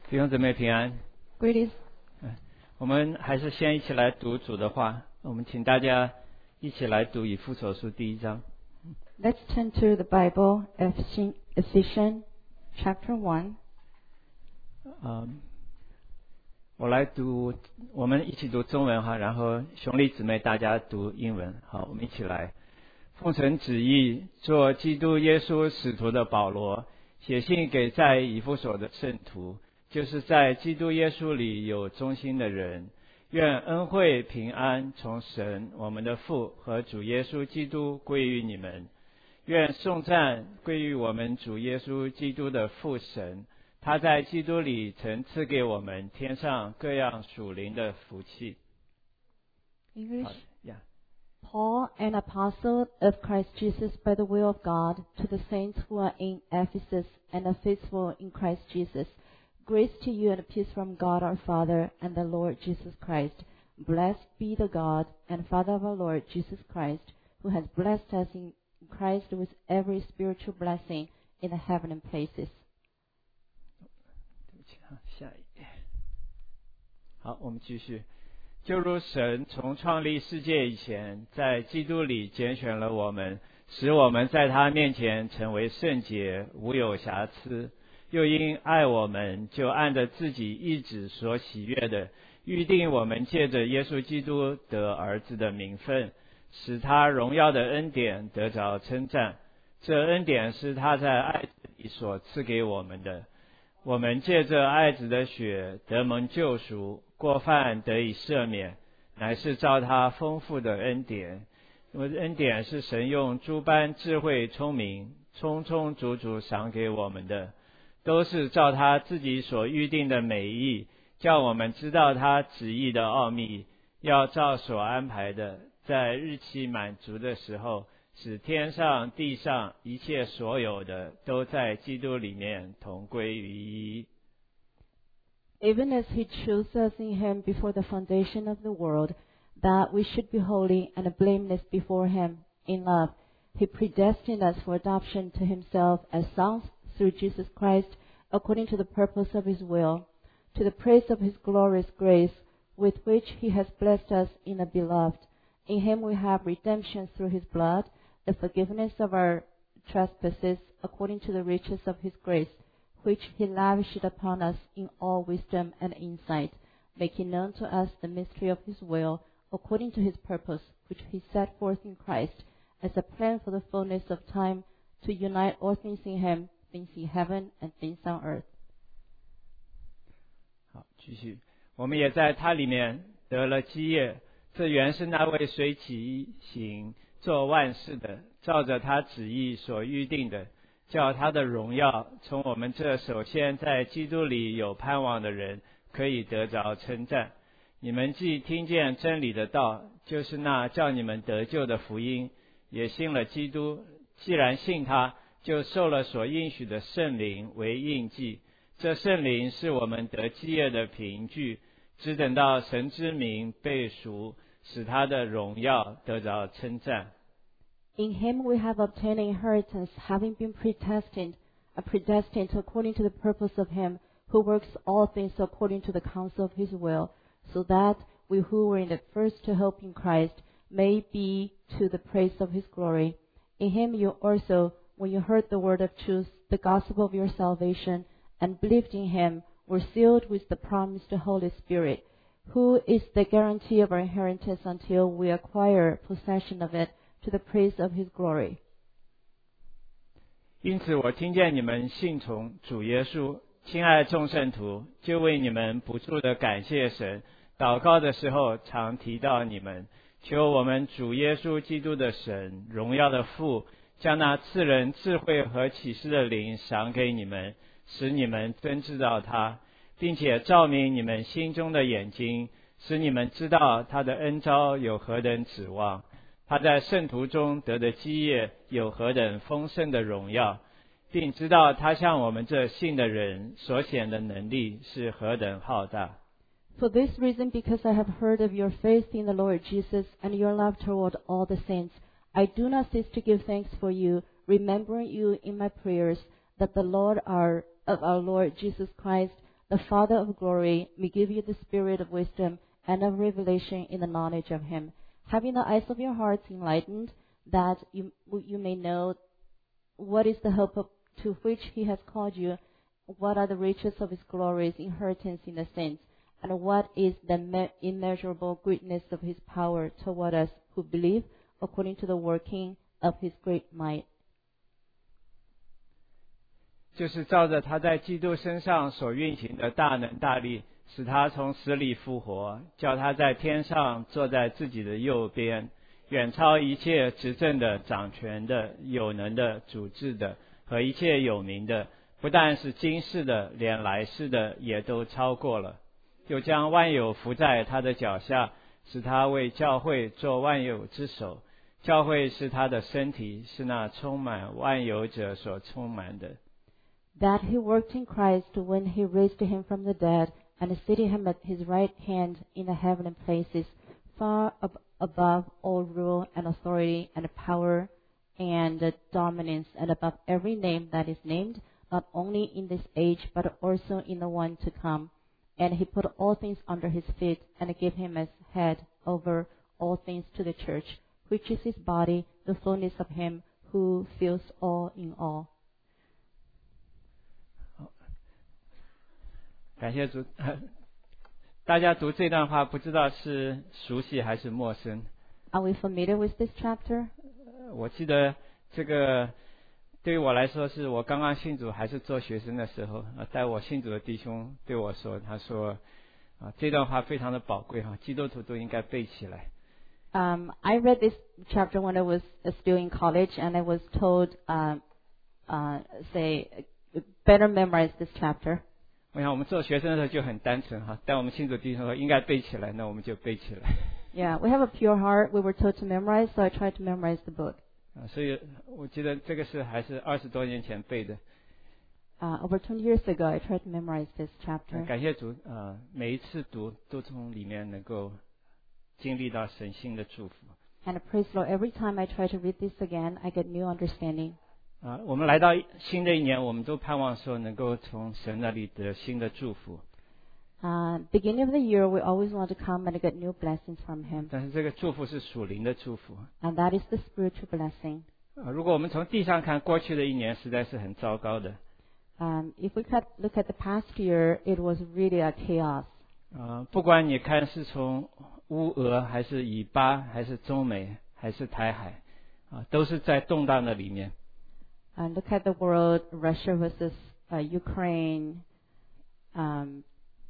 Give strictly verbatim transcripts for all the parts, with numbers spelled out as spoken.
弟兄姊妹平安。 Greetings. 我们还是先一起来读主的话，我们请大家一起来读以弗所书第一章。 Let's turn to the Bible, Ephesians chapter one. 嗯，我来读，我们一起读中文哈，然后兄弟姊妹大家读英文。好，我们一起来。奉神旨意，做基督耶稣使徒的保罗，写信给在以弗所的圣徒，就是在基督耶稣里有忠心的人，愿恩惠平安从神我们的父和主耶稣基督归于你们。愿颂赞归于我们主耶稣基督的父神，他在基督里曾赐给我们天上各样属灵的福气。 English. Yeah. Paul, an apostle of Christ Jesus by the will of God, to the saints who are in Ephesus and are faithful in Christ Jesus. Grace to you and peace from God our Father and the Lord Jesus Christ. Blessed be the God and Father of our Lord Jesus Christ, who has blessed us in Christ with every spiritual blessing in the heavenly places. 对不起啊，下一页。好，我们继续。就如神从创立世界以前，在基督里拣选了我们，使我们在他面前成为圣洁，无有瑕疵。又因爱我们，就按着自己意志所喜悦的，预定我们借着耶稣基督得儿子的名分，使他荣耀的恩典得着称赞。这恩典是他在爱子里所赐给我们的。我们借着爱子的血得蒙救赎，过犯得以赦免，乃是照他丰富的恩典。因为恩典是神用诸般智慧聪明充充足足赏给我们的，都是照他自己所预定的美意，叫我们知道他旨意的奥秘，要照所安排的，在日期满足的时候，使天上地上一切所有的都在基督里面同归于一。 Even as he chose us in him before the foundation of the world, that we should be holy and blameless before him in love, he predestined us for adoption to himself as sons through Jesus Christ, according to the purpose of his will, to the praise of his glorious grace, with which he has blessed us in the beloved. In him we have redemption through his blood, the forgiveness of our trespasses, according to the riches of his grace, which he lavished upon us in all wisdom and insight, making known to us the mystery of his will, according to his purpose, which he set forth in Christ, as a plan for the fullness of time, to unite all things in him, things in heaven and things on earth. 好，继续。我们也在他里面得了基业，这原是那位随其行做万事的，照着他旨意所预定的，叫他的荣耀从我们这首先在基督里有盼望的人可以得着称赞。你们既听见真理的道，就是那叫你们得救的福音，也信了基督，既然信他，就受了所应许的圣灵为印记。这圣灵是我们得基业的凭据，只等到神之名被赎，使他的荣耀得着称赞。 In him we have obtained inheritance, having been predestined, uh, predestined according to the purpose of him who works all things according to the counsel of his will, so that we who were in the first to hope in Christ may be to the praise of his glory. In him you also, when you heard the word of truth, the gospel of your salvation, and believed in him, were sealed with the promised Holy Spirit, who is the guarantee of our inheritance until we acquire possession of it, to the praise of his glory. 因此我听见你们信从主耶稣，亲爱众圣徒，就为你们不住的感谢神，祷告的时候常提到你们，求我们主耶稣基督的神，荣耀的父，将那赐人智慧和启示的灵赏给你们，使你们真知道他，并且照明你们心中的眼睛，使你们知道他的恩召有何等指望，他在圣徒中得的基业有何等丰盛的荣耀，并知道他向我们这信的人所显的能力是何等浩大。 For this reason, because I have heard of your faith in the Lord Jesus and your love toward all the saints, I do not cease to give thanks for you, remembering you in my prayers, that the Lord our, of our Lord Jesus Christ, the Father of glory may give you the spirit of wisdom and of revelation in the knowledge of him, having the eyes of your hearts enlightened, that you, you may know what is the hope of, to which he has called you, what are the riches of his glorious inheritance in the saints, and what is the me- immeasurable greatness of his power toward us who believe, according to the working of his great might. 就是照着他在基督身上所运行的大能大力，使他从死里复活，叫他在天上坐在自己的右边，远超一切执政的、掌权的、有能的、主治的和一切有名的，不但是今世的，连来世的也都超过了。又将万有伏在他的脚下，使他为教会做万有之首。教会是他的身体，是那充满万有者所充满的。 That he worked in Christ when he raised him from the dead and seated him at his right hand in the heavenly places, far ab- above all rule and authority and power and uh, dominance, and above every name that is named, not only in this age but also in the one to come. And he put all things under his feet and gave him as head over all things to the church, which is his body, the fullness of him who fills all in all. 感谢主，大家读这段话不知道是熟悉还是陌生。 Are we familiar with this chapter? 我记得这个对于我来说，是我刚刚信主还是做学生的时候，带我信主的弟兄对我说，他说啊，这段话非常的宝贵哈，基督徒都应该背起来。 Um, I read this chapter when I was still in college, and I was told, um, uh, say, better memorize this chapter. 我想我们做学生的时候就很单纯哈，但我们信主弟兄说应该背起来，那我们就背起来。 Yeah, we have a pure heart. We were told to memorize, so I tried to memorize the book. 啊，所以我记得这个是还是二十多年前背的。 Uh, over twenty years ago, I tried to memorize this chapter. 感谢主啊，每一次读都从里面能够经历到神性的祝福。 And praise the Lord, every time I try to read this again, I get new understanding. 啊，我们来到新的一年，我们都盼望说能够从神那里得新的祝福。 Uh, beginning of the year, we always want to come and get new blessings from Him. 但是这个祝福是属灵的祝福。 And that is the spiritual blessing. 啊，如果我们从地上看，过去的一年实在是很糟糕的。 Um, if we could look at the past year, it was really a chaos. 啊，不管你看是从乌俄还是以巴还是中美还是台海，啊，都是在动荡的里面。 And look at the world, Russia versus uh, Ukraine, um,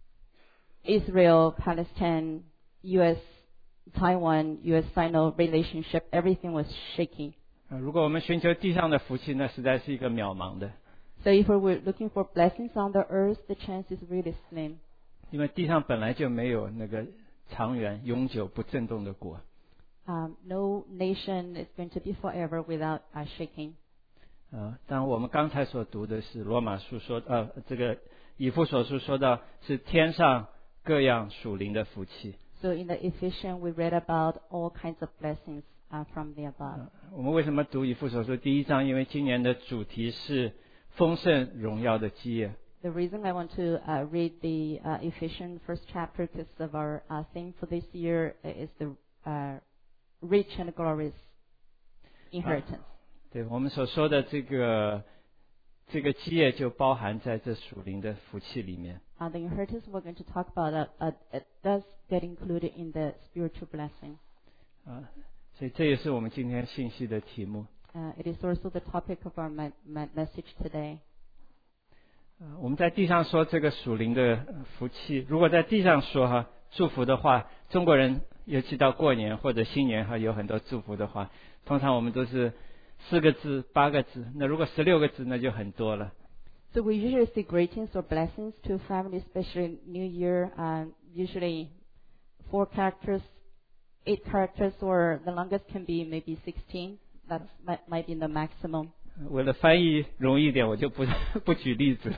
Israel, Palestine, U S, Taiwan, U S Sino relationship, everything was shaking. 啊，如果我们寻求地上的福气，那实在是一个渺茫的。 So if we were looking for blessings on the earth, the chance is really slim. 因为地上本来就没有那个长远、永久不震动的国。 Um, no nation is going to be forever without uh, shaking. 啊，但我们刚才所读的是罗马书说，呃，这个以弗所书说到是天上各样属灵的福气。 So in the Ephesians, we read about all kinds of blessings uh, from the above. 啊，我们为什么读以弗所书第一章？因为今年的主题是丰盛荣耀的基业。 The reason I want to uh, read the uh, Ephesians first chapter because of our uh, theme for this year is the uh, rich and glorious inheritance. 对我们所说的这个这个基业，就包含在这属灵的福气里面。 Uh, the inheritance we're going to talk about uh, uh, it does get included in the spiritual blessing. 啊，所以这也是我们今天信息的题目。 Uh, it is also the topic of our me- me- message today. 啊，我们在地上说这个属灵的福气，如果在地上说哈祝福的话，中国人尤其到过年或者新年哈有很多祝福的话，通常我们都是四个字、八个字。那如果十六个字，那就很多了。 So we usually say greetings or blessings to a family, especially New Year, um, usually four characters, eight characters, or the longest can be maybe sixteen. That might, might be the maximum. 为了翻译容易一点，我就不不举例子。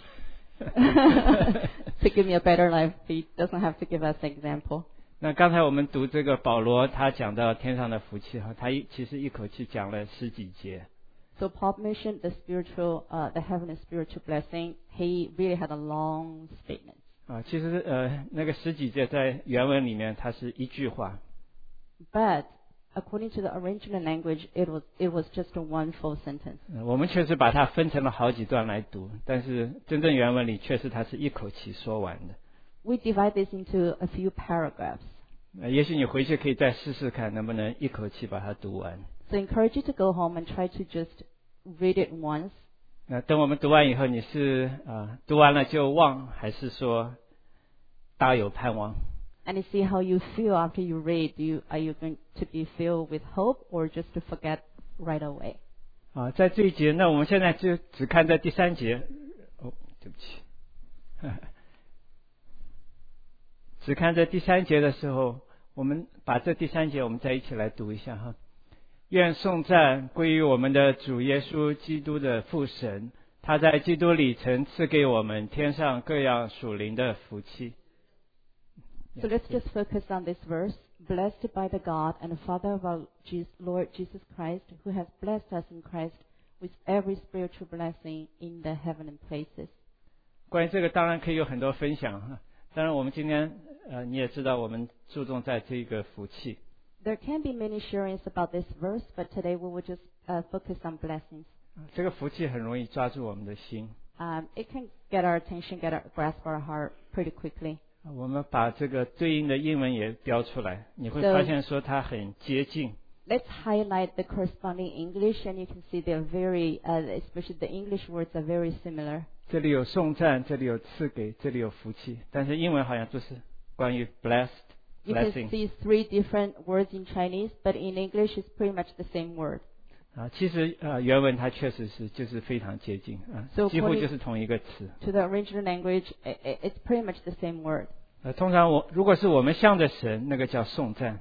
To give me a better life, he doesn't have to give us an example. 那刚才我们读这个保罗，他讲到天上的福气哈，他一其实一口气讲了十几节。 So Paul mentioned the spiritual, uh, the heavenly spiritual blessing. He really had a long statement. 啊，其实呃那个十几节在原文里面它是一句话。 But according to the original language, it was it was just a one full sentence. 我们确实把它分成了好几段来读，但是真正原文里确实它是一口气说完的。 We divide this into a few paragraphs. 也许你回去可以再试试看，能不能一口气把它读完。 So I encourage you to go home and try to just read it once. 那等我们读完以后，你是啊、呃、读完了就忘，还是说大有盼望？ And you see how you feel after you read. Do you, are you going to be filled with hope or just to forget right away? 啊，在这一节，那我们现在就只看在第三节。哦，对不起，只看在第三节的时候，我们把这第三节我们再一起来读一下哈。愿颂赞归于我们的主耶稣基督的父神，他在基督里曾赐给我们天上各样属灵的福气。 So let's just focus on this verse. Blessed by the God and Father of our Lord Jesus Christ, who has blessed us in Christ with every spiritual blessing in the heavenly places. 关于这个当然可以有很多分享哈。当然我们今天呃你也知道我们注重在这个福气。 There can be many sharings about this verse, but today we will just uh, focus on blessings. 这个福气很容易抓住我们的心。 Um, it can get our attention, get our grasp our heart pretty quickly. 我们把这个对应的英文也标出来，你会发现说它很接近。 So, let's highlight the corresponding English, and you can see they're very, uh, especially the English words are very similar. 这里有颂赞，这里有赐给，这里有福气，但是英文好像都是关于 blessed You can blessing。 see three different words in Chinese, but in English it's pretty much the same word. 啊，其实呃原文它确实是就是非常接近啊， So 几乎就是同一个词。 To the original language, i- i- it's pretty much the same word. 呃，通常我如果是我们向着神，那个叫颂赞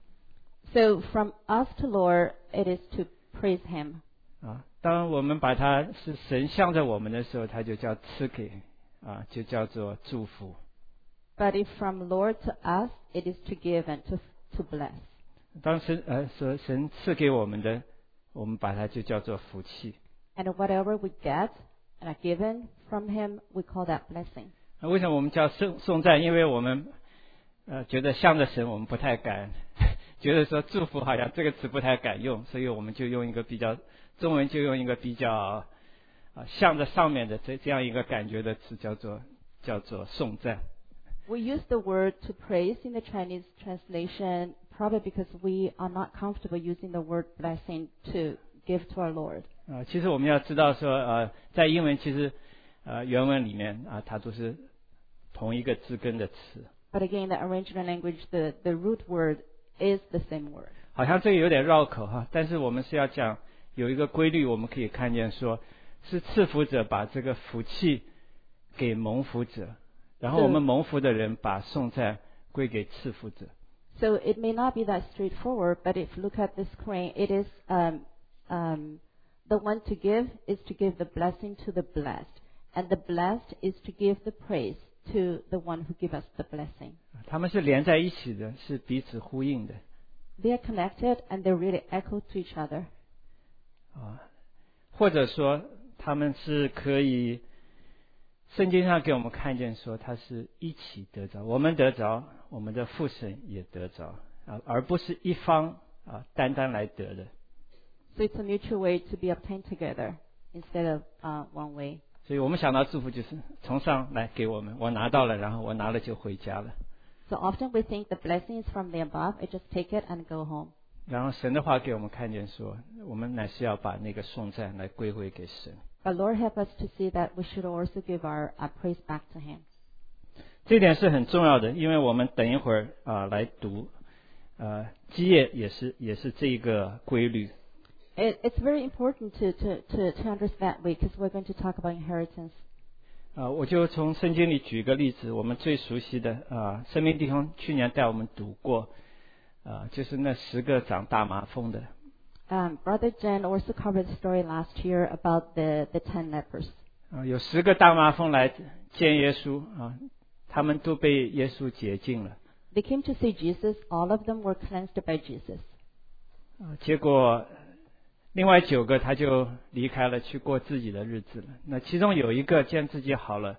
So from us to Lord, it is to praise Him. 啊。当我们把它是神向着我们的时候，它就叫赐给啊，就叫做祝福。 But if from Lord to us, it is to give and to to bless. 当神呃说神赐给我们的，我们把它就叫做福气。 And whatever we get and are given from Him, we call that blessing. 那为什么我们叫颂颂赞？因为我们呃觉得向着神，我们不太敢，觉得说祝福好像这个词不太敢用，所以我们就用一个比较中文就用一个比较啊、呃、向着上面的这这样一个感觉的词，叫做叫做颂赞。 We use the word to praise in the Chinese translation, probably because we are not comfortable using the word blessing to give to our Lord. 啊、呃，其实我们要知道说呃，在英文其实呃原文里面啊、呃，它都是同一个字根的词。 But again, the original language, the, the root word is the same word. 好像这个有点绕口哈，但是我们是要讲有一个规律，我们可以看见说，是赐福者把这个福气给蒙福者，然后我们蒙福的人把颂赞归给赐福者。 So it may not be that straightforward, but if you look at the screen, it is um, um, the one to give is to give the blessing to the blessed, and the blessed is to give the praise to the one who gives us the blessing. 他们是连在一起的，是彼此呼应的。 They are connected and they really echo to each other. 啊，或者说他们是可以，圣经上给我们看见说，他是一起得着，我们得着，我们的父神也得着啊，而不是一方啊单单来得的。 So it's a mutual way to be obtained together instead of uh, one way. 所以我们想到祝福就是从上来给我们，我拿到了，然后我拿了就回家了。 So often we think the blessing is from the above. I just take it and go home. 然后神的话给我们看见说，我们乃是要把那个颂赞来归回给神。 But Lord help us to see that we should also give our, our praise back to Him. 这点是很重要的，因为我们等一会儿啊、来读，呃，基业也是也是这一个规律。 It, it's very important to, to, to, to understand that way because we're going to talk about inheritance. 啊，我就从圣经里举一个例子，我们最熟悉的啊，生命弟兄去年带我们读过，啊，就是那十个长大麻风的。 Um, Brother Jen also covered the story last year about the, the ten lepers. 啊，有十个大麻风来见耶稣啊，他们都被耶稣洁净了。 They came to see Jesus. All of them were cleansed by Jesus. 啊，结果另外九个他就离开了，去过自己的日子了。那其中有一个见自己好了，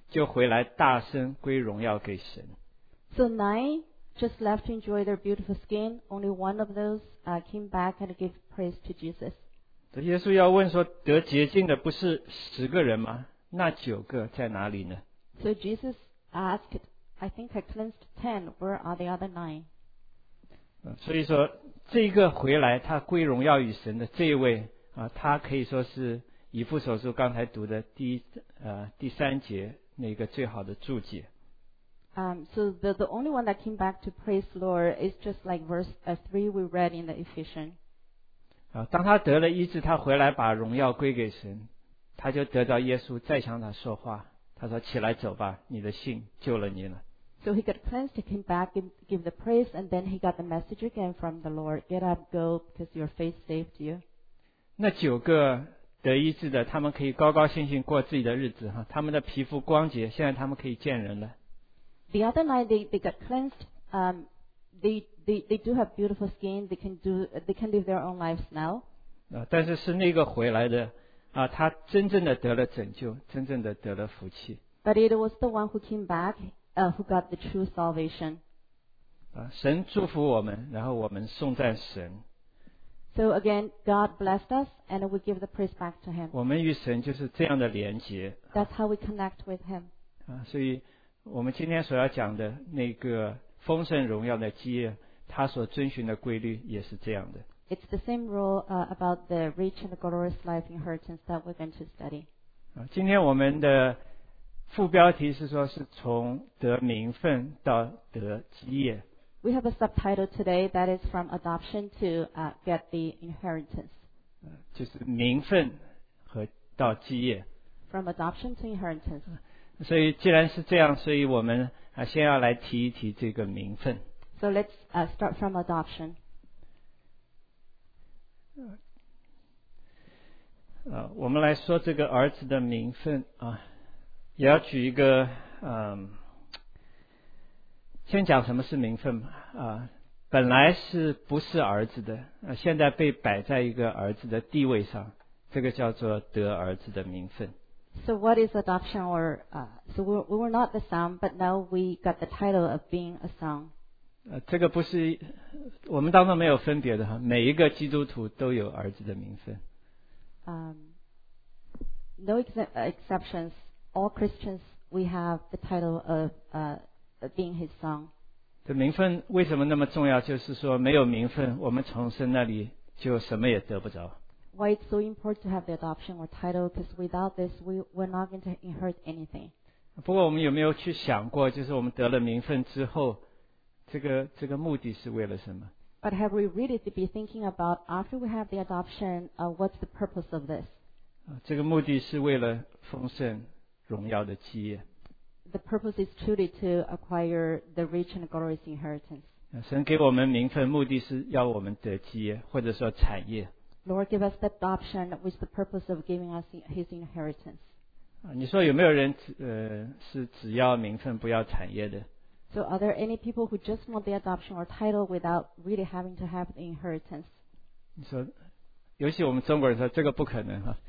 就回来大声归荣耀给神。 So nine just left to enjoy their beautiful skin. Only one of those uh, came back and gave praise to Jesus. 耶稣要问说，得洁净的不是十个人吗？那九个在哪里呢？ So Jesus asked, I think I cleansed ten. Where are the other nine? 所以说这个回来他归荣耀与神的这一位啊，他可以说是以弗所书刚才读的第一呃第三节那个最好的注解。 Um, so the, the only one that came back to praise the Lord is just like verse uh, three we read in the Ephesians. 啊，当他得了医治，他回来把荣耀归给神，他就得到耶稣再向他说话。他说：“起来走吧，你的信救了你了。” So he got cleansed, he came back, give, give the praise, and then he got the message again from the Lord. Get up, go, because your faith saved you. 那九个得医治的，他们可以高高兴兴过自己的日子哈，他们的皮肤光洁，现在他们可以见人了。 The other nine, they, they got cleansed. Um, they, they, they do have beautiful skin. They can do, they can live their own lives now. 啊，但是是那个回来的啊，他真正的得了拯救，真正的得了福气。 But it was the one who came back, uh, who got the true salvation. 啊，神祝福我们，然后我们颂赞神。 So again, God blessed us, and we give the praise back to Him. 我们与神就是这样的连结 That's how we connect with Him. 啊，所以我们今天所要讲的那个丰盛荣耀的基业，它所遵循的规律也是这样的。 It's the same rule uh, about the rich and the glorious life inheritance that we're going to study. 啊，今天我们的副标题是说，是从得名分到得基业。 We have a subtitle today that is from adoption to uh, get the inheritance. 就是名分和到基业。 From adoption to inheritance. 所以既然是这样，所以我们啊先要来提一提这个名分。 So let's uh, start from adoption. 啊，我们来说这个儿子的名分啊，也要举一个嗯，先讲什么是名分啊。本来是不是儿子的啊，现在被摆在一个儿子的地位上，这个叫做得儿子的名分。 So what is adoption? Or uh, so we we were not the son, but now we got the title of being a son. 呃，这个不是我们当中没有分别的哈，每一个基督徒都有儿子的名分。 Um, no ex- exceptions. All Christians, we have the title of uh, of being His son. 这名分为什么那么重要？就是说，没有名分，我们从神那里就什么也得不着。 Why it's so important to have the adoption or title? Because without this, we we're not going to inherit anything. 不过，我们有没有去想过，就是我们得了名分之后，这个这个目的是为了什么？ But have we really to be thinking about after we have the adoption? Uh, what's the purpose of this? 啊，这个目的是为了丰盛荣耀的基业。 The purpose is truly to acquire the rich and glorious inheritance. 啊，神给我们名分，目的是要我们得基业，或者说产业。 Lord, give us the adoption with the purpose of giving us His inheritance. 啊，你说有没有人只呃是只要名分不要产业的？ So are there any people who just want the adoption or title without really having to have the inheritance? 你说，尤其我们中国人说这个不可能哈。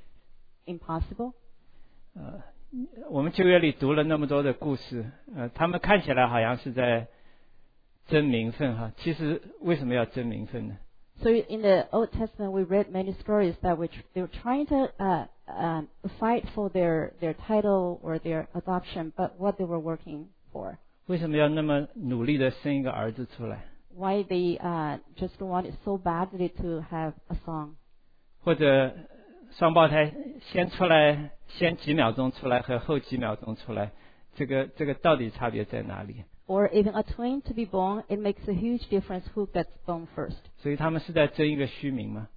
Impossible? 呃，我们旧约里读了那么多的故事，呃，他们看起来好像是在争名分哈，其实为什么要争名分呢？ So in the Old Testament, we read many stories that which they were trying to uh, um, fight for their, their title or their adoption, but what they were working for. 为什么要那么努力的生一个儿子出来？ Why they uh, just wanted so badly to have a son. 或者双胞胎先出来，先几秒钟出来和后几秒钟出来，这个这个到底差别在哪里？ Or even a twin to be born, it makes a huge difference who gets born first. 所以他们是在争一个虚名吗？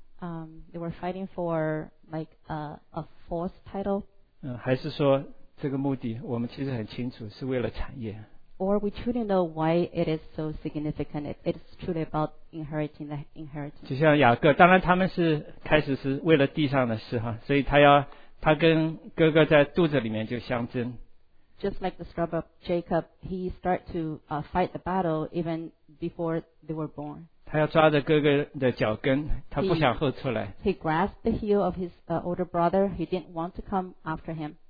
Um, they were fighting for like a, a false title. 嗯，还是说这个目的我们其实很清楚，是为了产业？ Or we truly know why it is so significant. It, it's truly about inheriting the inheritance. 就像雅各，当然他们是开始是为了地上的事哈，所以他要他跟哥哥在肚子里面就相争。 Just like the story of Jacob, he started to uh, fight the battle even before they were born. 他要抓着哥哥的脚跟，他不想后出来。 He grasped the heel of his uh, older brother. He didn't want to come after him.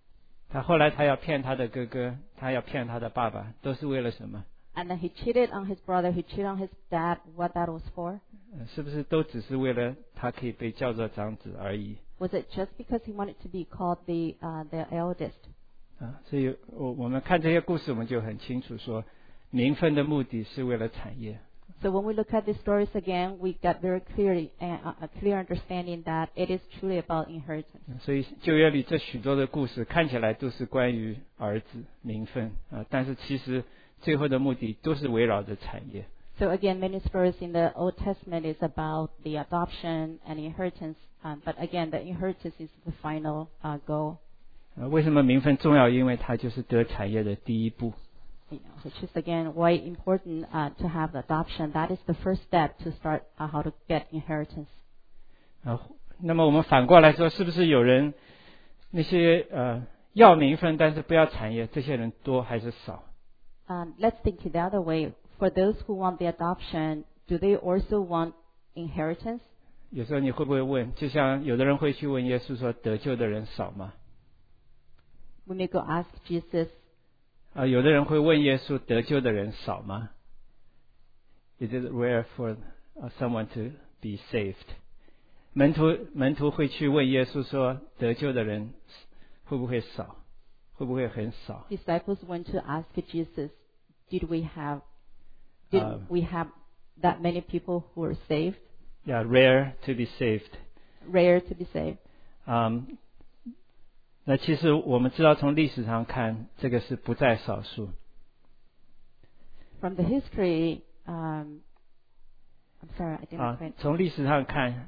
他后来他要骗他的哥哥，他要骗他的爸爸，都是为了什么？ And then he cheated on his brother, he cheated on his dad. What that was for? 呃是不是都只是为了他可以被叫做长子而已？ Was it just because he wanted to be called the uh, the eldest? 啊，所以我我们看这些故事，我们就很清楚说，名分的目的是为了产业。 So when we look at these stories again, we got very clearly uh, a clear understanding that it is truly about inheritance. 所以旧约里这许多的故事看起来都是关于儿子名分啊，但是其实最后的目的都是围绕着产业。 So again, many stories in the Old Testament is about the adoption and inheritance. Um, but again, the inheritance is the final uh, goal. 啊，为什么名分重要？因为它就是得产业的第一步。 You know, which is again why important uh, to have adoption. That is the first step to start uh, how to get inheritance. 啊，那么我们反过来说，是不是有人那些呃要名分但是不要产业，这些人多还是少？ Um, let's think it the other way. For those who want the adoption, do they also want inheritance? 有时候你会不会问，就像有的人会去问耶稣说，得救的人少吗？ We may go ask Jesus. 啊，有的人会问耶稣，得救的人少吗 ？Is it rare for someone to be saved？ 门徒门徒会去问耶稣说，得救的人会不会少？会不会很少？ Disciples went to ask Jesus, "Did we have, did Um, we have that many people who were saved? Yeah, rare to be saved. Rare to be saved." 嗯，那其实我们知道，从历史上看，这个是不在少数。 From the history, um, I'm sorry, I didn't 啊 quite.， 从历史上看，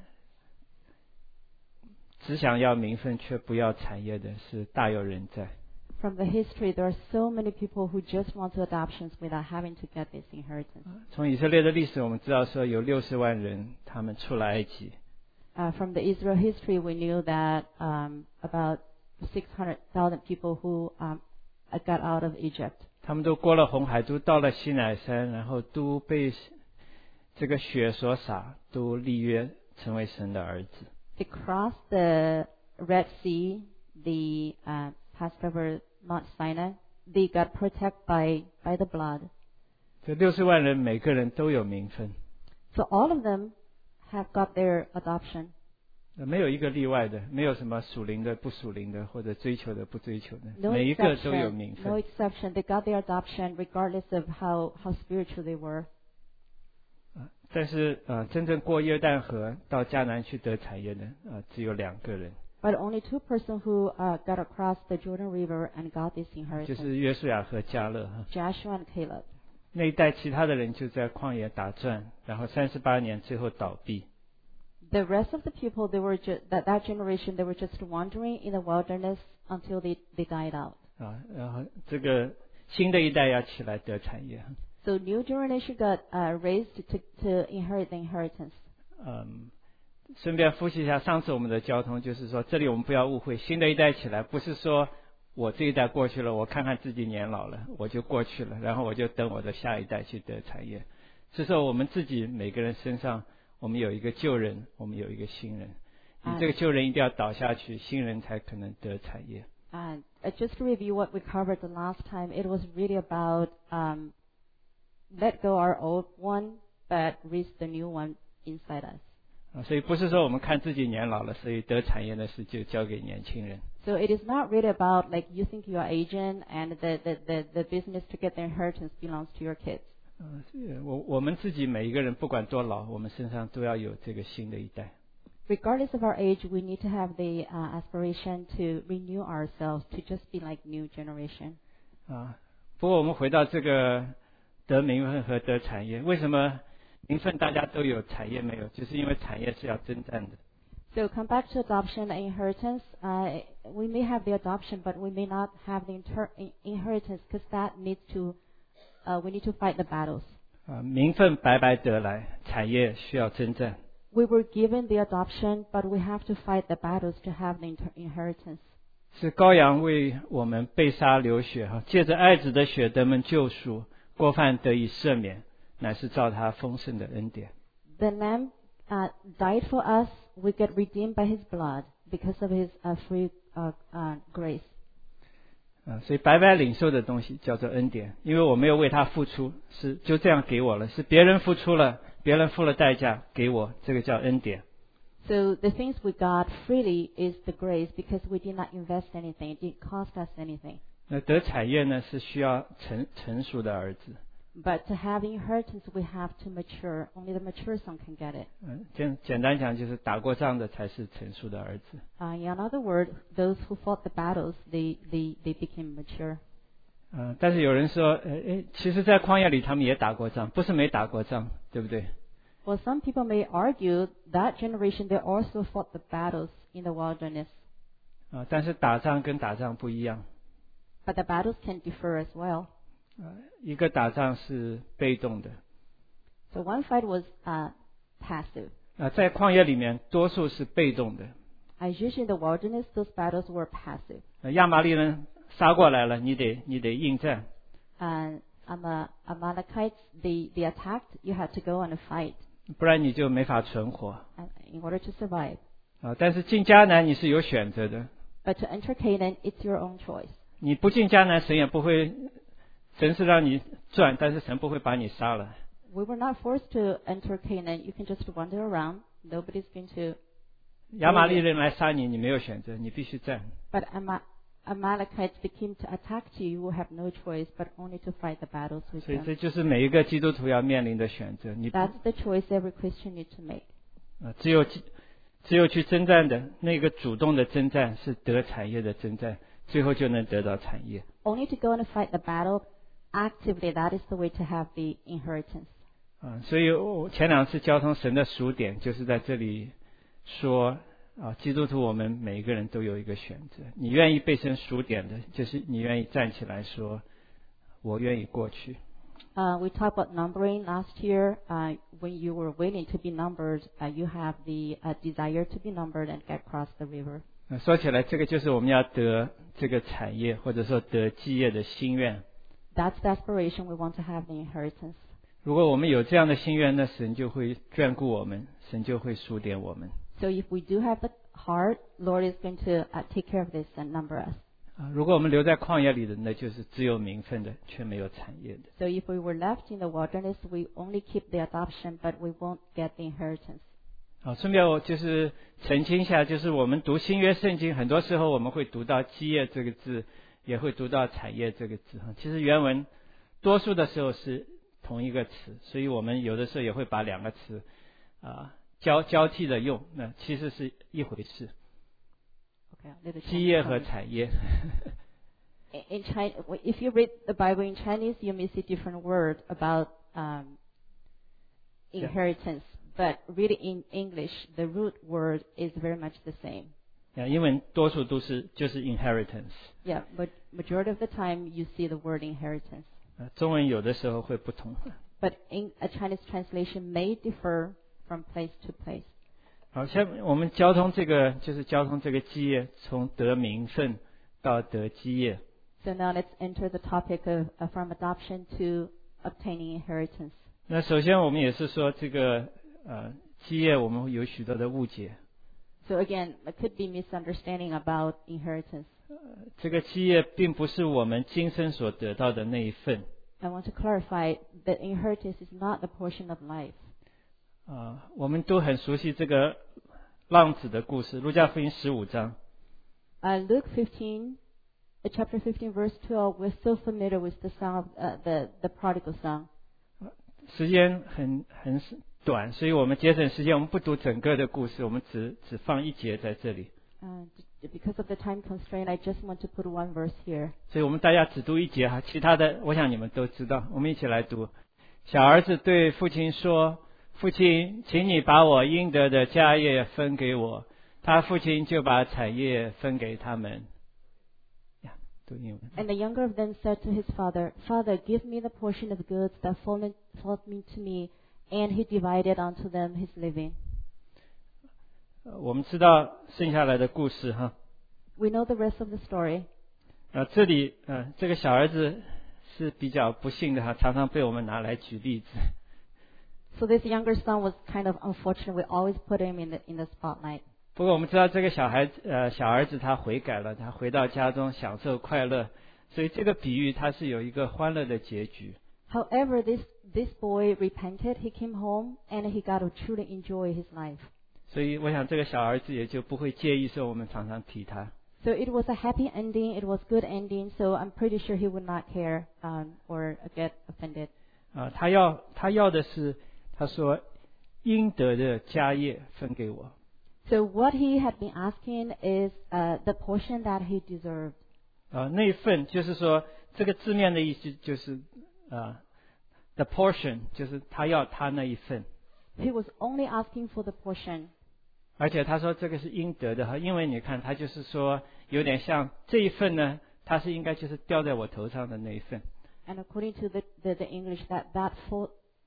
只想要名分却不要产业的是大有人在。 From the history, there are so many people who just want to adoptions without having to get this inheritance. 从以色列的历史，我们知道说有六十万人他们出了埃及。 Uh, from the Israel history, we knew that um, about six hundred thousand people who um, got out of Egypt. 他们都过了红海，都到了西乃山，然后都被这个血所洒，都立约成为神的儿子。 They crossed the Red Sea, the uh, passed over Mount Sinai. They got protected by, by the blood. 这六十万人每个人都有名分， So all of them have got their adoption. 没有一个例外的，没有什么属灵的、不属灵的，或者追求的、不追求的， No 每一个都有 exception. 名 No 分。 exception. They got their adoption regardless of how, how spiritual they were. 但是呃，真正过约旦河到迦南去得产业的呃，只有两个人， But only two persons who uh, got across the Jordan River and got this 就 inheritance. 是约书亚和迦勒哈。 Joshua and Caleb. 那一代其他的人就在旷野打转，然后三十八年最后倒闭。 The rest of the people, they were just, that, that generation, they were just wandering in the wilderness until they, they died out. 啊，然后这个新的一代要起来得产业。 So new generation got uh, raised to, to inherit the inheritance. 嗯，顺便复习一下上次我们的交通，就是说这里我们不要误会，新的一代起来不是说我这一代过去了，我看看自己年老了，我就过去了，然后我就等我的下一代去得产业。是说我们自己每个人身上，我们有一个旧人，我们有一个新人，你这个旧人一定要倒下去，新人才可能得产业。 And uh, just to review what we covered the last time, it was really about um, let go our old one, but reach the new one inside us. 啊，所以不是说我们看自己年老了，所以得产业的事就交给年轻人。 So it is not really about like you think you are aging and the, the, the, the business to get the inheritance belongs to your kids. 嗯，是我我们自己每一个人不管多老，我们身上都要有这个新的一代。 Regardless of our age, we need to have the uh, aspiration to renew ourselves to just be like new generation. 啊，不过我们回到这个得名分和得产业，为什么名分大家都有，产业没有？就是因为产业是要征战的。 So come back to adoption and inheritance. Uh, we may have the adoption, but we may not have the inter- in- inheritance because that needs to, uh, we need to fight the battles. 啊，名分白白得来，产业需要征战。 We were given the adoption, but we have to fight the battles to have the inter- inheritance. 是羔羊为我们被杀流血哈，借着爱子的血得们救赎，过犯得以赦免，乃是照他丰盛的恩典。 The Lamb uh, died for us. We get redeemed by His blood because of His uh, free uh, uh, grace. 啊，所以白白领受的东西叫做恩典，因为我没有为他付出，是就这样给我了，是别人付出了，别人付了代价给我，这个叫恩典。 So the things we got freely is the grace because we did not invest anything. It didn't cost us anything. 那得产业呢，是需要成成熟的儿子。 But to have inheritance, we have to mature. Only the mature son can get it. 嗯，简简单讲就是打过仗的才是成熟的儿子。 Uh, in other words, those who fought the battles, they, they, they became mature. 嗯，但是有人说，呃，诶，其实在旷野里他们也打过仗，不是没打过仗，对不对？ Well, some people may argue that generation, they also fought the battles in the wilderness. 啊，但是打仗跟打仗不一样。 But the battles can differ as well. 呃，一个打仗是被动的。 So one fight was uh, passive. 啊，在旷野里面多数是被动的。 As usually in the wilderness, those battles were passive. 呃亚玛力人杀过来了，你得你得应战。 And Ama- Amalekites, they, they attacked, you had to go and fight 不然你就没法存活。 uh, in order to survive. 啊，但是进迦南你是有选择的。 But to enter Canaan, it's your own choice. 你不进迦南，神也不会，神是让你赚，但是神不会把你杀了。 We were not forced to enter Canaan. You can just wander around. Nobody's going to. 亚玛力人来杀你，你没有选择，你必须战。 But Ama- Amalekites became to attack you. You will have no choice but only to fight the battles with 所以 them. 这就是每一个基督徒要面临的选择。你 That's the choice every Christian needs to make. 啊，只有只有去征战的那个主动的征战是得产业的征战，最后就能得到产业。 Only to go and fight the battle actively. That is the way to have the inheritance. 啊，所以我前两次交通神的数点就是在这里说啊，基督徒我们每一个人都有一个选择。你愿意被神数点的，就是你愿意站起来说，我愿意过去。 Uh, we talked about numbering last year. Uh, when you were willing to be numbered, uh, you have the uh, desire to be numbered and get across the river. 那说起来，这个就是我们要得这个产业，或者说得基业的心愿。 That's the aspiration we want to have the inheritance. 如果我们有这样的心愿，那神就会眷顾我们，神就会数点我们。 So if we do have the heart, Lord is going to uh, take care of this and number us. 啊，如果我们留在旷野里的，那就是只有名分的，却没有产业的。 So if we were left in the wilderness, we only keep the adoption, but we won't get the inheritance. 好，顺便我就是澄清一下，就是我们读新约圣经，很多时候我们会读到基业这个字，也会读到产业这个字哈。其实原文多数的时候是同一个词，所以我们有的时候也会把两个词啊交交替的用，那其实是一回事。 Okay, 基业和产业。 in China, if you read the Bible in Chinese, you may see different word about um, inheritance. But really in English, the root word is very much the same. 啊，英文多数都是就是 inheritance。 Yeah, but majority of the time you see the word inheritance. 啊，中文有的时候会不同。 But in a Chinese translation may differ from place to place. 好，像我们交通这个就是交通这个基业，从得名分到得基业。 So now let's enter the topic of, of from adoption to obtaining inheritance. 那首先我们也是说这个呃基业，我们有许多的误解。 So again, there could be misunderstanding about inheritance. 这个基业并不是我们今生所得到的那一份。 I want to clarify that inheritance is not the portion of life. 啊，我们都很熟悉这个浪子的故事，路加福音十五章。 Uh, Luke fifteen, uh, chapter fifteen, verse twelve. We're so familiar with the son of uh, the the prodigal son. 时间很很短，所以我们节省时间，我们不读整个的故事，我们只只放一节在这里。 Uh, because of the time constraint, I just want to put one verse here. 所以我们大家只读一节哈，其他的我想你们都知道。我们一起来读。小儿子对父亲说：“父亲，请你把我应得的家业分给我。”他父亲就把产业分给他们。呀，读英文。 And the younger of them said to his father, Father, give me the portion of goods that fallen me to me. And he divided unto them his living. 我们知道剩下来的故事哈。 We know the rest of the story. 呃，这里呃，这个小儿子是比较不幸的哈，常常被我们拿来举例子。 So this younger son was kind of unfortunate. We always put him in the in the spotlight. 不过我们知道这个小孩子呃小儿子他悔改了，他回到家中享受快乐所以这个比喻它是有一个欢乐的结局。 However, this, this boy repented, he came home, and he got to truly enjoy his life. 所以我想这个小儿子也就不会介意说我们常常提他。 So it was a happy ending, it was good ending, so I'm pretty sure he would not care um, or get offended. 啊，他要他要的是，他说应得的家业分给我。 So what he had been asking is uh, the portion that he deserved. 啊，那一份就是说，这个字面的意思就是啊 ，the portion 就是他要他那一份。 He was only asking for the portion. 而且他说这个是应得的哈，因为你看他就是说有点像这一份呢，他是应该就是掉在我头上的那一份。 And according to the, the, the English, that that fall,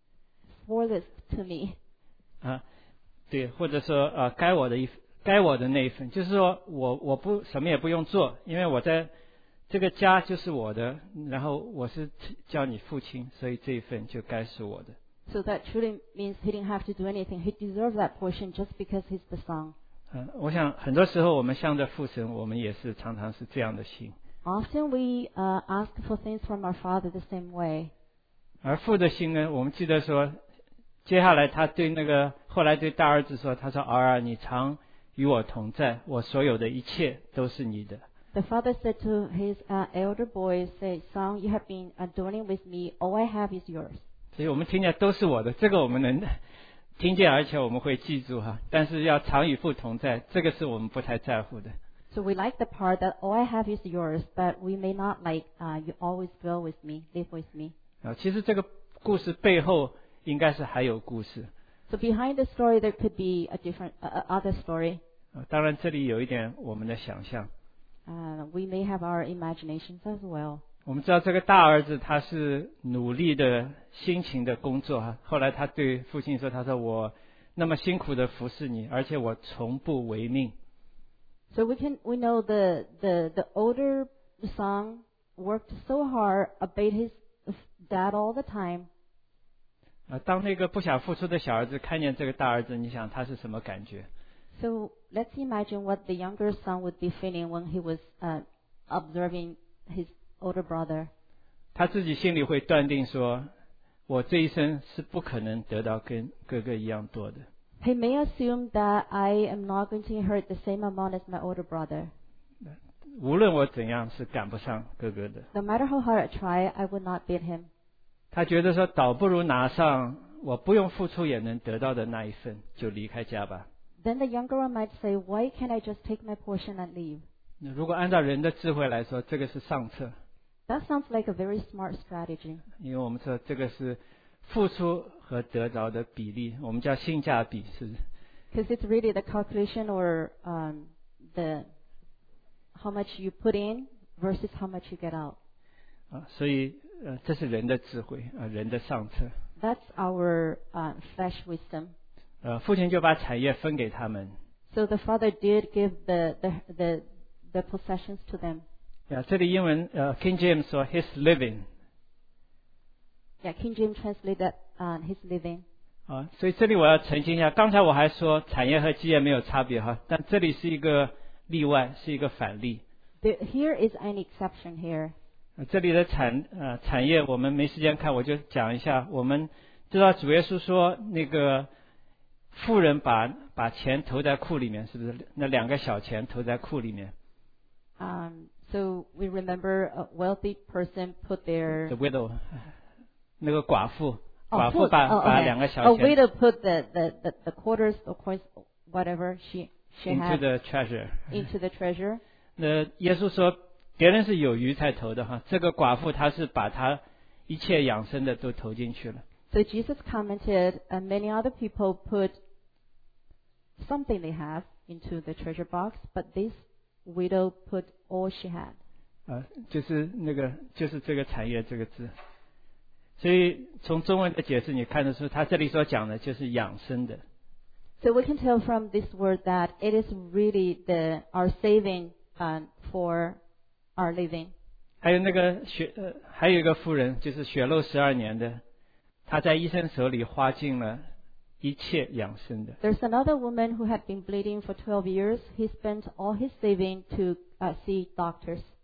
falleth to me. 啊，对，或者说呃，该我的一该我的那一份，就是说我我不什么也不用做，因为我在这个家就是我的，然后我是叫你父亲，所以这一份就该是我的。 So that truly means he didn't have to do anything. He deserved that portion just because he's the son. 嗯，我想很多时候我们向着父神，我们也是常常是这样的心。 Often we uh, ask for things from our Father the same way. 而父的心呢，我们记得说，接下来他对那个后来对大儿子说，他说：“儿啊，你常与我同在，我所有的一切都是你的。” The father said to his uh, elder boy, say, Son, you have been adorning with me. All I have is yours. 所以我们听见都是我的，这个我们能听见，而且我们会记住哈。但是要常与父同在，这个是我们不太在乎的。 So we like the part that all I have is yours, but we may not like uh, you always dwell with me, live with me. 啊，其实这个故事背后应该是还有故事。 So behind the story, there could be a different, uh, other story. 啊，当然这里有一点我们的想象。 Uh, we may have our imaginations as well. 我们知道这个大儿子他是努力的辛勤的工作哈，后来他对父亲说：“他说我那么辛苦的服侍你，而且我从不违命。” So we can we know the the the older son worked so hard, obeyed his dad all the time. 啊，当那个不想付出的小儿子看见这个大儿子，你想他是什么感觉？ So let's imagine what the younger son would be feeling when he was uh, observing his older brother. 他自己心里会断定说，我这一生是不可能得到跟哥哥一样多的。 He may assume that I am not going to inherit the same amount as my older brother. 无论我怎样是赶不上哥哥的。 No matter how hard I try, I would not beat him. 他觉得说，倒不如拿上我不用付出也能得到的那一份，就离开家吧。 Then the younger one might say, why can't I just take my portion and leave? 如果按照人的智慧来说，这个是上策， That sounds like a very smart strategy. 因为我们说这个是付出和得着的比例，我们叫性价比，是不是？ Because it's really the calculation or um, the how much you put in versus how much you get out. 啊，所以呃，这是人的智慧啊，人的上策。 That's our uh, flesh wisdom. 呃，父亲就把产业分给他们。 So the father did give the the the, the possessions to them. 啊，这里英文呃 King James 说 his living。 Yeah, King James translated uh, his living. 啊，所以这里我要澄清一下，刚才我还说产业和基业没有差别哈，但这里是一个例外，是一个反例。 There, here is an exception here. 这里的产呃产业我们没时间看，我就讲一下。我们知道主耶稣说那个富人把把钱投在库里面，是不是？那两个小钱投在库里面。 Um, so we remember a wealthy person put their The widow， 那个寡妇， oh, 寡妇 put, 把 oh, 把 okay. 两个 A 小钱 widow put the, the, the, the quarters, of course, whatever she she into had the treasure。 into the treasure. 那耶稣说，别人是有余才投的哈，这个寡妇她是把她一切养生的都投进去了。 So Jesus commented, and many other people put something they have into the treasure box, but this widow put all she had. 啊，就是那个，就是这个产业这个字。所以从中文的解释，你看得出，他这里所讲的就是养生的。 So we can tell from this word that it is really the our saving uh, for our living. 还有那个血，呃，还有一个妇人，就是血漏十二年的，她在医生手里花尽了一切养生的。 There's another woman who had been bleeding for twelve years. He spent all his saving to uh, see doctors.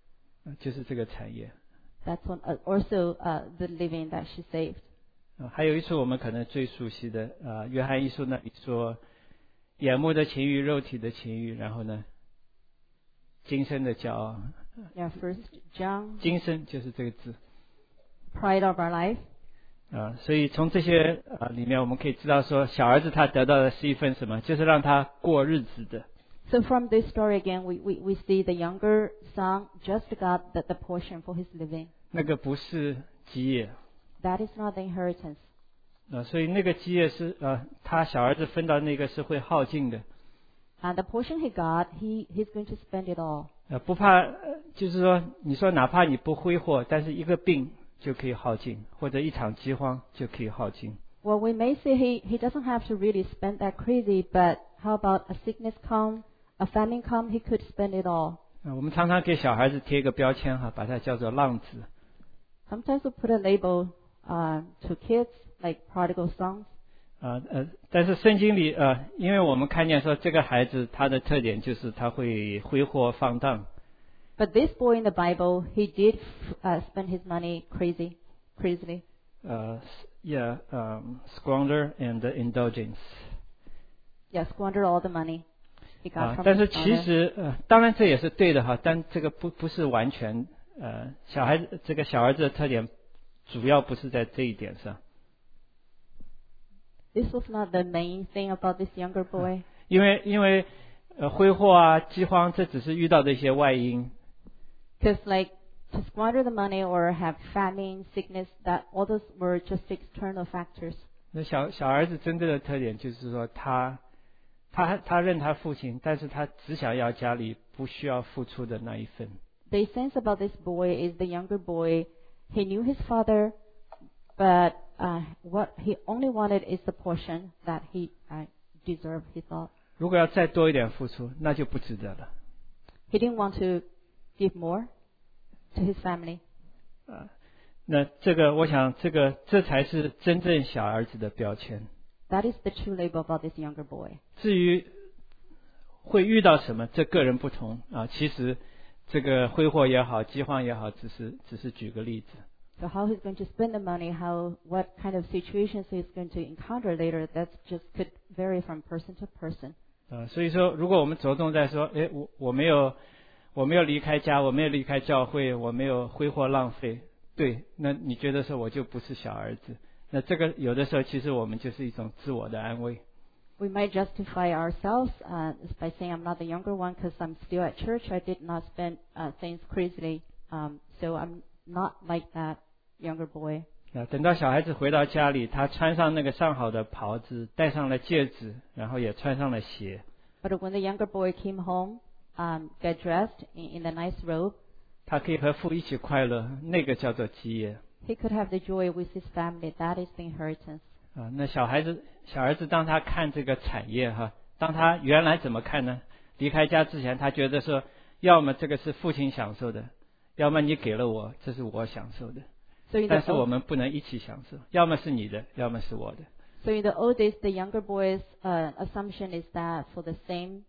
呃就是这个产业。 That's one, uh, also uh, the living that she saved. 呃还有一处我们可能最熟悉的呃约翰一书那里说，眼目的情欲，肉体的情欲，然后呢今生的骄傲。 Yeah, First John. 今生就是这个字。 Pride of our life. 啊，所以从这些啊里面，我们可以知道说，小儿子他得到的是一份什么？就是让他过日子的。 So from this story again, we, we, we see the younger son just got the, the portion for his living. 那个不是基业。 That is not the inheritance. 啊，所以那个基业是呃，他小儿子分到那个是会耗尽的。 And the portion he got, he, he's going to spend it all. 呃，不怕，呃就是说，你说哪怕你不挥霍，但是一个病就可以耗尽，或者一场饥荒就可以耗尽。 Well, we may say he, he doesn't have to really spend that crazy, but how about a sickness come, a famine come, he could spend it all. 啊，我们常常给小孩子贴一个标签哈，把它叫做浪子。 Sometimes we put a label uh, to kids like prodigal sons. 啊呃，但是圣经里呃，因为我们看见说这个孩子他的特点就是他会挥霍放荡。 But this boy in the Bible, he did uh, spend his money crazy, crazily. 呃 ，yeah， um, squander and indulgence。 Yeah, squandered all the money he got 啊， from 但是 his 其 father. 实呃，当然这也是对的哈，但这个不不是完全呃，小孩子这个小儿子的特点主要不是在这一点上。 This was not the main thing about this younger boy. 因为因为呃挥霍啊饥荒这只是遇到的一些外因。 Because like to squander the money or have famine, sickness, that all those were just external factors. 那小小儿子真正的特点就是说他他他认他父亲，但是他只想要家里不需要付出的那一份。 The essence about this boy is the younger boy. He knew his father, but uh, what he only wanted is the portion that he uh, deserved, he thought. 如果要再多一点付出，那就不值得了。 He didn't want to give more to his family. 啊，那这个我想这个这才是真正小儿子的标签。 That is the true label about this younger boy. 至于会遇到什么，这个人不同啊。其实这个挥霍也好，饥荒也好，只是只是举个例子。 So how he's going to spend the money, how what kind of situations he's going to encounter later, that just could vary from person to person. 啊，所以说，如果我们着重在说，哎，我我没有我没有离开家，我没有离开教会，我没有挥霍浪费，对，那你觉得说我就不是小儿子？那这个有的时候其实我们就是一种自我的安慰。 We might justify ourselves uh, by saying I'm not the younger one because I'm still at church. I did not spend uh, things crazily, um, so I'm not like that younger boy. 啊，等到小孩子回到家里，他穿上那个上好的袍子，戴上了戒指，然后也穿上了鞋。 But when the younger boy came home, um, got dressed in, in the nice robe, 他可以和父一起快乐，那个叫做基业。 he could have the joy with his family. That is the inheritance. 啊，那小孩子小儿子当他看这个产业哈，当他原来怎么看呢？离开家之前，他觉得说，要么这个是父亲享受的，要么你给了我，这是我享受的。 So in the 但是我 old, 们不能一起享受，要么是你的，要么是我的。 so in the old days, the younger boy's uh, assumption is that for the same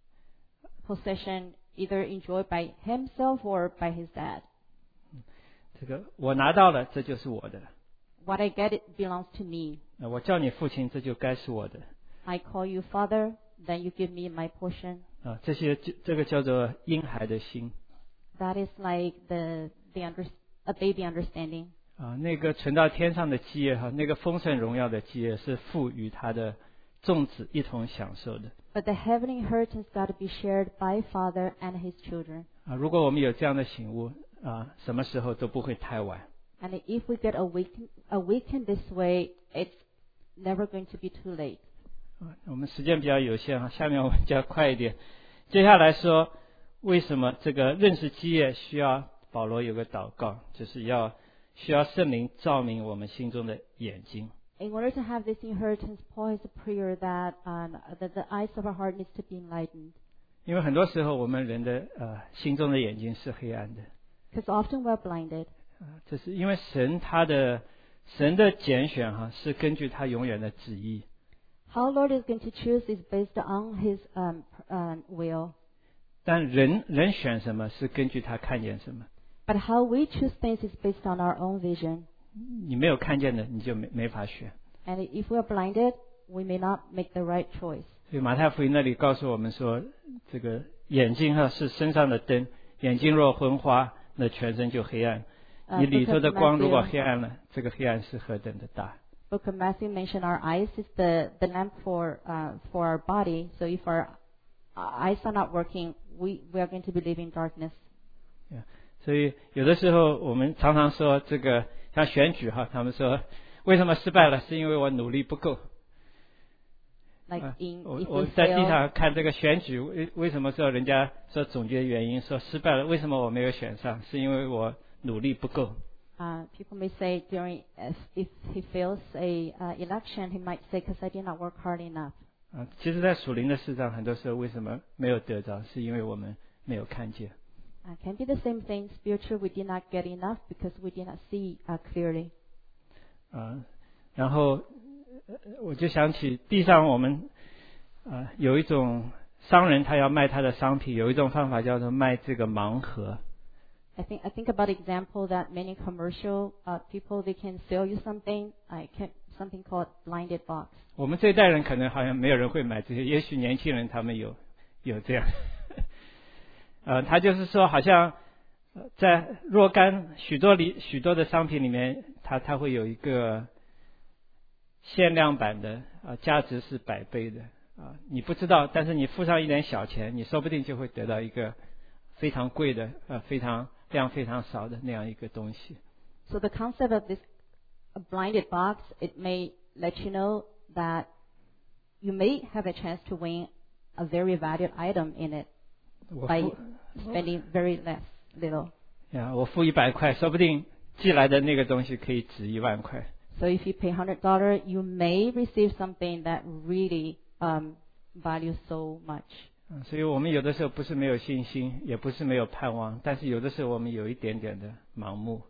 possession, either enjoyed by himself or by his dad. 这个我拿到了，这就是我的。 What I get, it belongs to me. 那我叫你父亲，这就该是我的。 I call you father, then you give me my portion. 啊，这些就这个叫做婴孩的心。 That is like the the under, a baby understanding. 啊，那个存到天上的基业哈，那个丰盛荣耀的基业是父与他的众子一同享受的。 But the heavenly inheritance got to be shared by father and his children. 啊，如果我们有这样的醒悟啊，什么时候都不会太晚。 And if we get awakened, awakened this way, it's never going to be too late. 啊，我们时间比较有限啊，下面我们就要快一点。接下来说，为什么这个认识基业需要保罗有个祷告，就是要需要圣灵照明我们心中的眼睛。 In order to have this inheritance, Paul has a prayer that um, that the eyes of our heart needs to be enlightened. 因为很多时候我们人的呃心中的眼睛是黑暗的， Because often we're blinded. 啊，这是因为神他的神的拣选哈、啊，是根据他永远的旨意。 How Lord is going to choose is based on His um, um, will. 但人人选什么是根据他看见什么。 But how we choose things is based on our own vision. 你没有看见的，你就没没法选。 And if we are blinded, we may not make the right choice. 所以马太福音那里告诉我们说，这个眼睛哈是身上的灯，眼睛若昏花，那全身就黑暗。你里头的光如果黑暗了，这个黑暗是何等的大。 Book of Matthew mentioned our eyes is the, the lamp for uh, for our body. So if our eyes are not working, we, we are going to be living in darkness. Yeah. 所以有的时候我们常常说这个像选举哈，他们说为什么失败了，是因为我努力不够。 Like in, 我 if 我 we 在地 fail, 上看这个选举，为为什么说人家说总结原因说失败了？为什么我没有选上？是因为我努力不够。 uh, people may say during if, if he fails a uh, election, he might say, "Because I did not work hard enough." 啊，其实，在属灵的事上，很多时候为什么没有得着，是因为我们没有看见。 Uh, can be the same thing. Spiritual, we did not get enough because we did not see uh, clearly. 啊，然后我就想起地上我们啊有一种商人，他要卖他的商品，有一种方法叫做卖这个盲盒。 I think I think about the example that many commercial uh, people they can sell you something. I can something called blinded box. 我们这一代人可能好像没有人会买这些，也许年轻人他们有有这样。呃，他就是说，好像在若干许多里许多的商品里面，它它会有一个限量版的啊，价值是百倍的啊，你不知道，但是你付上一点小钱，你说不定就会得到一个非常贵的呃非常量非常少的那样一个东西。 So the concept of this blinded box, it may let you know that you may have a chance to win a very valued item in it 我 by 付 spending very less, little. 呀，我付一百块，说不定寄来的那个东西可以值一万块。 So if you pay one hundred dollars, you may receive something that really um, values so much. 嗯，所以我们有的时候不是没有信心，也不是没有盼望，但是有的时候我们有一点点的盲目。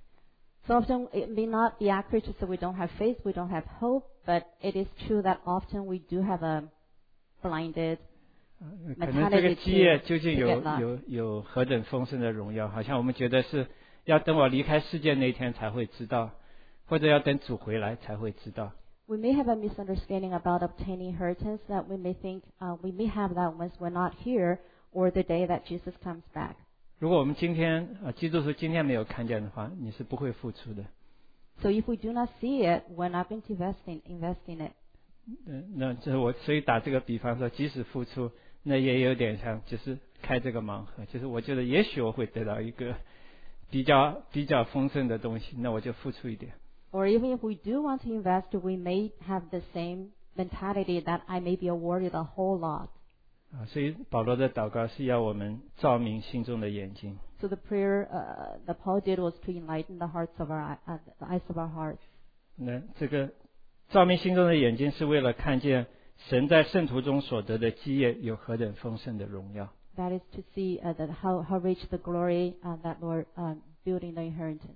So often it may not be accurate to say we don't have faith, we don't have hope, but it is true that often we do have a blinded 可能这个基业究竟有有有何等丰盛的荣耀，好像我们觉得是要等我离开世界那天才会知道，或者要等主回来才会知道。 We may have a misunderstanding about obtaining inheritance that we may think uh, we may have that once we're not here or the day that Jesus comes back. 如果我们今天啊，基督徒今天没有看见的话，你是不会付出的。 So if we do not see it, we're not going to invest in, invest in it. 嗯，那这我所以打这个比方说，即使付出，那也有点像就是开这个盲盒，就是我觉得也许我会得到一个比较比较丰盛的东西，那我就付出一点。 Or even if we do want to invest, we may have the same mentality that I may be awarded a whole lot. 啊，所以保罗的祷告是要我们照明心中的眼睛。 So the prayer uh, that Paul did was to enlighten the hearts of our uh, the eyes of our hearts. 那这个照明心中的眼睛是为了看见神在圣徒中所得的基业有何等丰盛的荣耀。 That is to see uh, that how how rich the glory uh, that Lord uh, building the inheritance.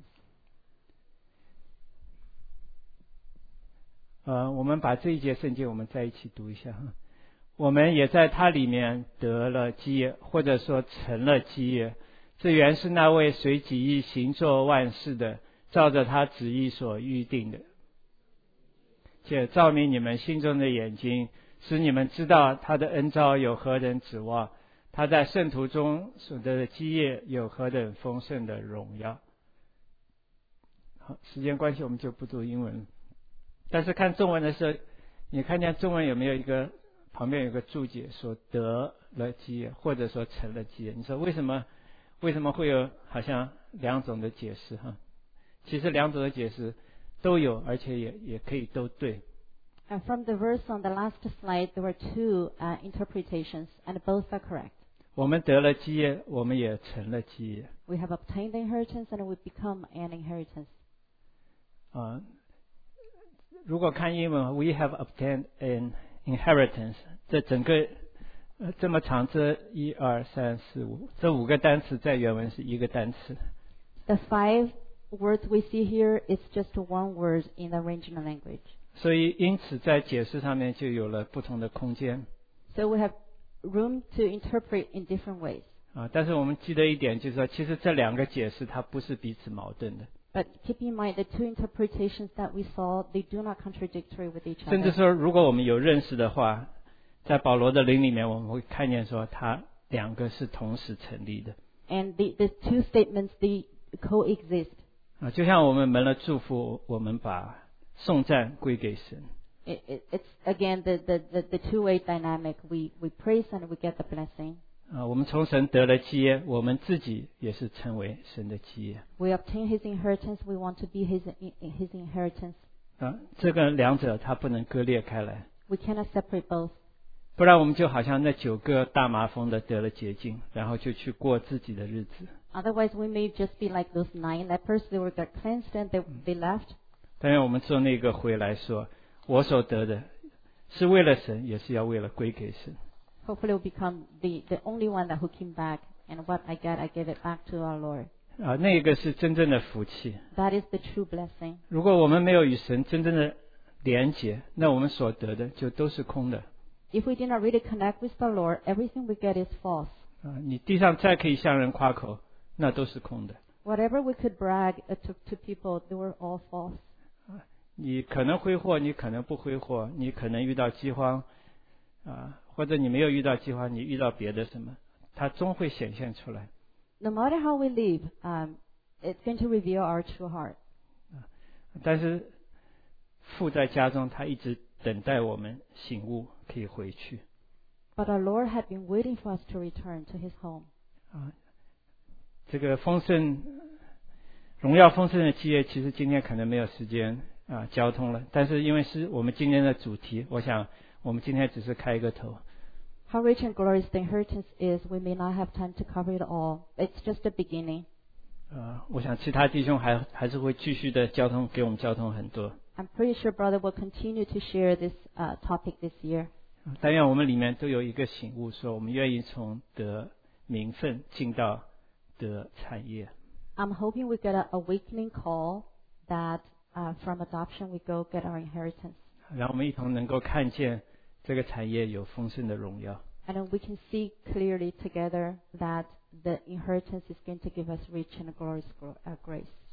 呃，我们把这一节圣经我们在一起读一下哈。我们也在他里面得了基业，或者说成了基业。这原是那位随己意行作万事的，照着他旨意所预定的，且照明你们心中的眼睛，使你们知道他的恩召有何等指望，他在圣徒中所得的基业有何等丰盛的荣耀。好，时间关系我们就不读英文，但是看中文的时候，你看见中文有没有一个旁边有个注解说得了基业，或者说成了基业？你说为什么为什么会有好像两种的解释哈？其实两种的解释都有，而且也也可以都对。 And from the verse on the last slide, there were two uh, interpretations, and both are correct. 我们得了基业，我们也成了基业。 We have obtained the inheritance, and we become an inheritance. 啊，如果看英文 ，we have obtained an inheritance， 这整个呃这么长，这一二三四五，这五个单词在原文是一个单词。 The five words we see here is just one word in the original language. 所以因此在解释上面就有了不同的空间。 So we have room to interpret in different ways. 啊，但是我们记得一点，就是说，其实这两个解释它不是彼此矛盾的。 But keep in mind the two interpretations that we saw, they do not contradictory with each 甚至 other. 说，如果我们有认识的话，在保罗的灵里面，我们会看见说，他两个是同时成立的。 And the, the two statements, they coexist. 啊，就像我们蒙了祝福，我们把颂赞归给神。 It, it, it's again the, the, the, the two-way dynamic. We, we praise and we get the blessing. 啊，我们从神得了基业，我们自己也是成为神的基业。 We obtain His inheritance. We want to be His, His inheritance. 啊，这个两者它不能割裂开来。 We cannot separate both. 不然我们就好像那九个大麻风的得了洁净，然后就去过自己的日子。 Otherwise, we may just be like those nine lepers. They were got cleansed and they, they left. 但愿我们做那个回来说，我所得的是为了神，也是要为了归给神。 Hopefully, we'll become the, the only one that who came back. And what I get, I give it back to our Lord. 啊，那个是真正的福气。 That is the true blessing. 如果我们没有与神真正的连结，那我们所得的就都是空的。 If we did not really connect with the Lord, everything we get is false. 啊，你地上再可以向人夸口，那都是空的。 Whatever we could brag uh, to, to people, they were all false. 你可能挥霍，你可能不挥霍，你可能遇到饥荒，啊，或者你没有遇到饥荒，你遇到别的什么，它终会显现出来。 No matter how we live, um, it's going to reveal our true heart. 但是父在家中，他一直等待我们醒悟，可以回去。 But our Lord had been waiting for us to return to His home. 啊，这个丰盛、荣耀丰盛的基业，其实今天可能没有时间啊交通了。但是因为是我们今天的主题，我想我们今天只是开一个头。 How rich and glorious the inheritance is, we may not have time to cover it all. It's just the beginning. 呃，我想其他弟兄还还是会继续的交通，给我们交通很多。 I'm pretty sure brother will continue to share this uh, topic this year. 但愿我们里面都有一个醒悟，说我们愿意从得名分进到得产业。 I'm hoping we get an awakening call that uh, from adoption we go get our inheritance. 让我们一同能够看见这个产业有丰盛的荣耀。 And then we can see clearly together that the inheritance is going to give us rich and glorious uh, grace.